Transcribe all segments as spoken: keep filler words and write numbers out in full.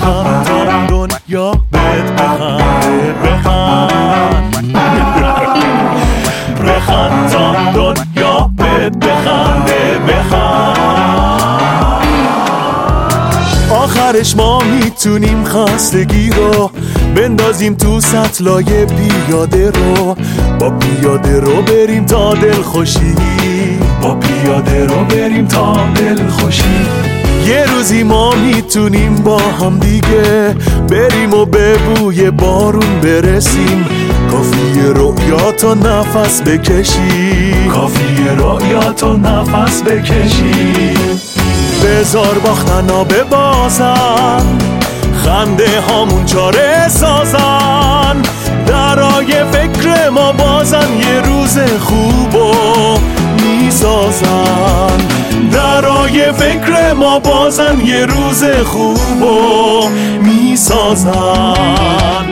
بخند تا دنیا بهت بخنده بخند بخند تا دنیا بهت بخنده بخند. آخرش ما میتونیم خستگی رو بندازیم تو سطلای پیاده رو، با پیاده رو بریم تا دل خوشی، با پیاده رو بریم تا دل خوشی. یه روزی ما میتونیم با هم دیگه بریم و به بوی بارون برسیم، کافیه رؤیا تا نفس بکشی، کافیه رؤیا تا نفس بکشی. بذار باختنا ببازن، خنده هامون چاره سازن، درای فکر ما بازن یه روز خوبو میسازن، درای فکر ما بازن یه روز خوبو میسازن.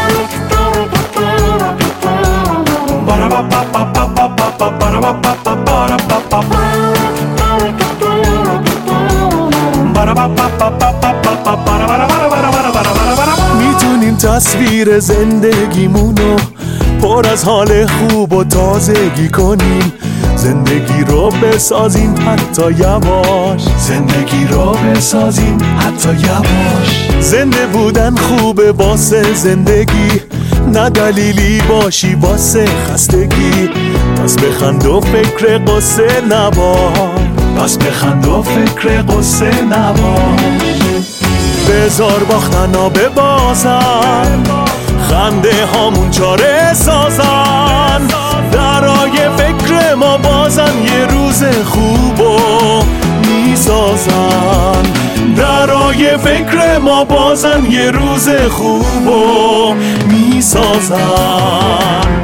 میتونیم تصویر زندگیمونو پر از حال خوب و تازگی کنیم، زندگی رو بسازیم حتی یواش، زندگی رو بسازیم حتی یواش. زنده بودن خوبه واسه زندگی، نه دلیلی باشی واسه خستگی. پس بخند و فکر قصه نباش، پس بخند و فکر قصه نباش. بذار باختنا ببازن، خنده هامون چاره سازن، درای فکر ما بازن یه روز خوبو میسازن، درای فکر ما بازن یه روز خوبو میسازن.